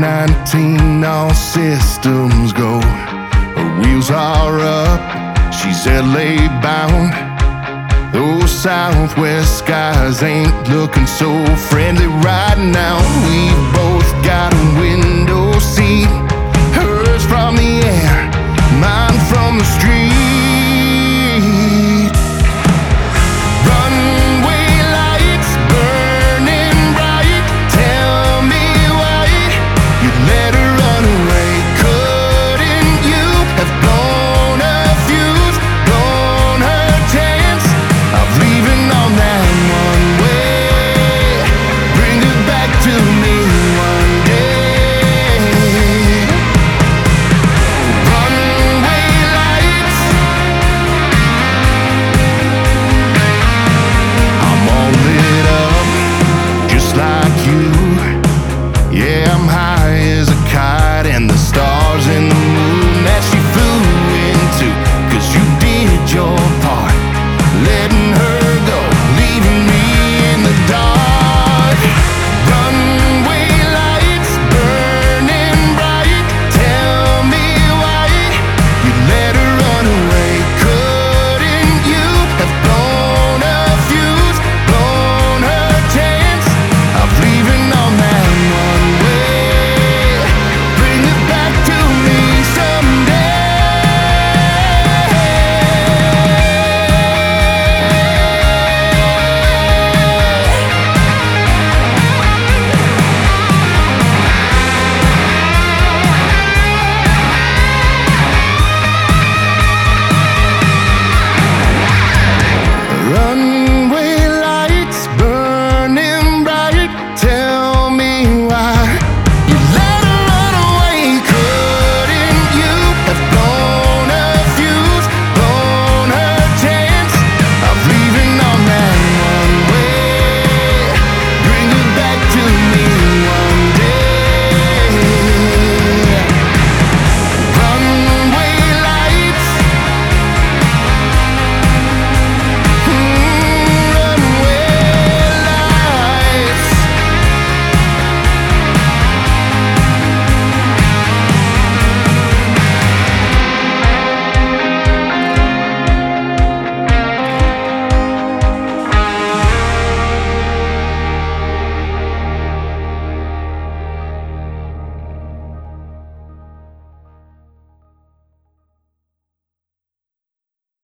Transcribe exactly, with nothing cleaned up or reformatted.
nineteen, all systems go. Her wheels are up, she's L A bound. Those southwest skies ain't looking so friendly right now. We've both got a window seat, hers from the air, mine from the street. Runway lights burning bright, tell me why you let her run away. Couldn't you have blown a fuse, blown her chance of leaving on that one way? Bring her back to me one day. Runway lights, I'm all lit up just like you. Yeah, I'm high